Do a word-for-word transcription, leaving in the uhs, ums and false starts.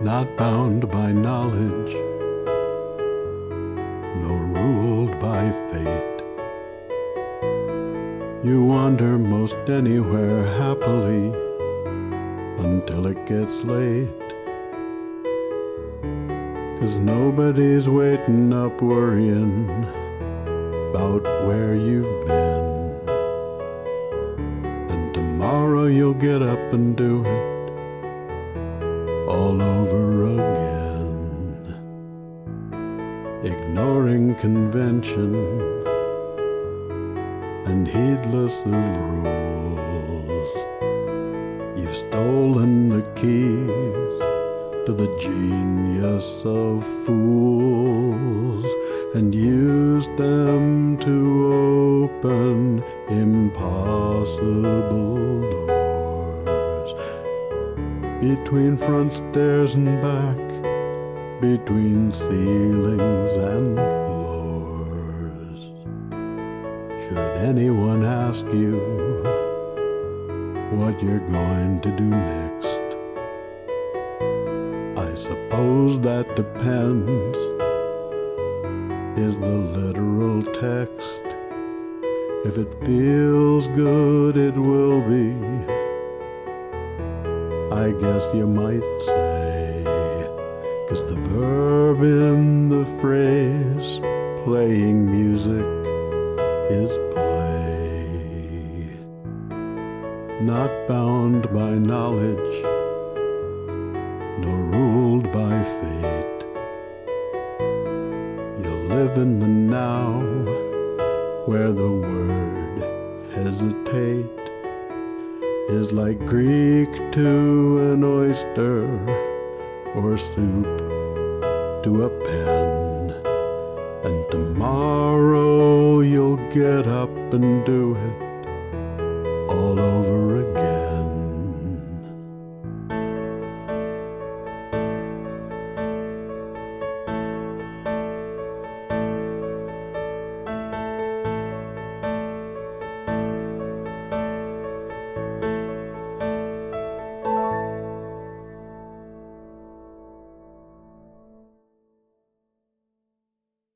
not bound by knowledge, nor ruled by fate. You wander most anywhere happily until it gets late, 'cause nobody's waiting up worrying about where you've been. And tomorrow you'll get up and do it all over again, ignoring convention and heedless of rules. You've stolen the keys to the genius of fools and used them to open impossible doors. Between front stairs and back, between ceilings and floors. Should anyone ask you what you're going to do next, I suppose that depends, is the literal text. If it feels good, it will be, I guess you might say, 'cause the verb in the phrase playing music is play. Not bound by knowledge, nor ruled by fate. You live in the now, where the word hesitate is like Greek to an oyster, or soup to a pen. And tomorrow you'll get up and do it all over again.